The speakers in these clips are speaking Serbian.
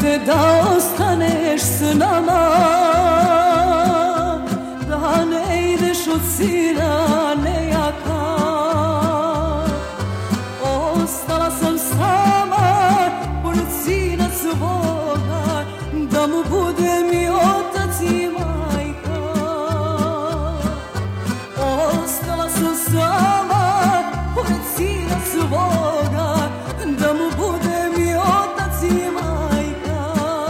te da ostaneš s nama, da ne ideš od sina nejaka. Ostala sam sama pored sina svoga, da mu budem i otac i majka. Ostala sam sama pored sina svoga, da mu budem i otac i majka.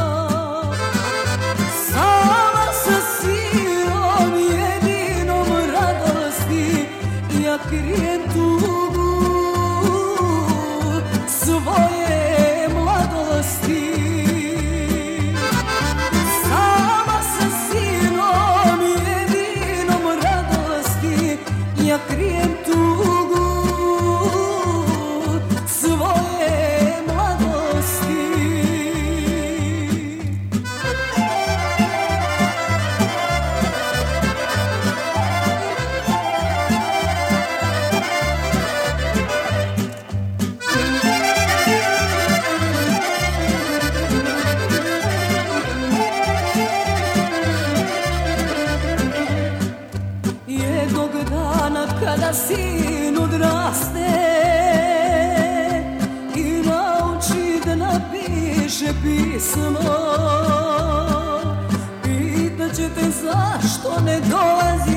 Sama sa sinom jedinom radosti, ja krijem tugu svoje mladosti. Sama sa sinom jedinom radosti, ja krijem tugu svoje mladosti. Jednog dana kada sin odraste i nauči da napiše pismo, pitaće te zašto ne dolaziš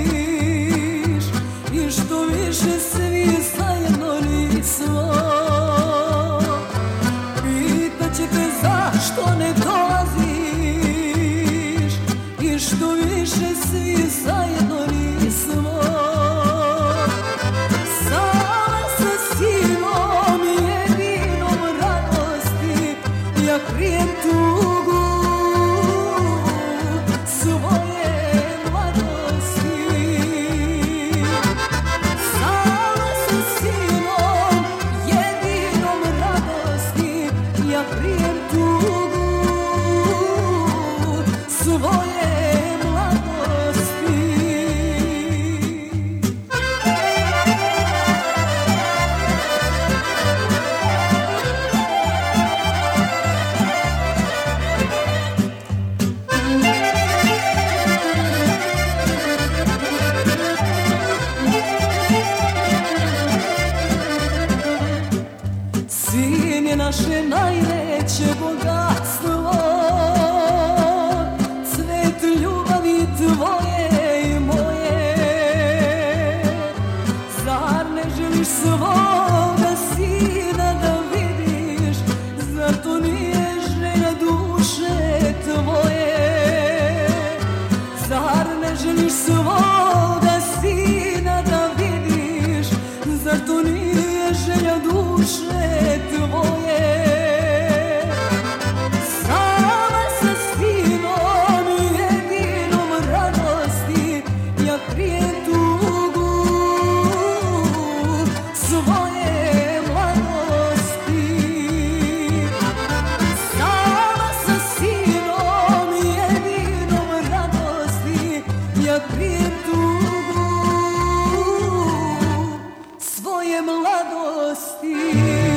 i što više svi zajedno nismo. Pitaće te zašto ne dolaziš i što više svi zajedno nismo. Sama sa sinom jedinom radosti, ja krijem tugu svoje mladosti. Sama sa sinom jedinom radosti, ja krijem tugu svoje mladosti. Sin je naše najveće bogatstvo, cvet ljubavi tvoje i moje. Zar ne želiš svoga sina da vidiš, zar to nije želja duše tvoje? Zar ne želiš svoga sina da vidiš, zar to nije želja duše tvoje? Sama sa sinom jedinom radosti, ja krijem tugu svoje mladosti. Sama sa sinom jedinom radosti, ja krijem tugu svoje mladosti.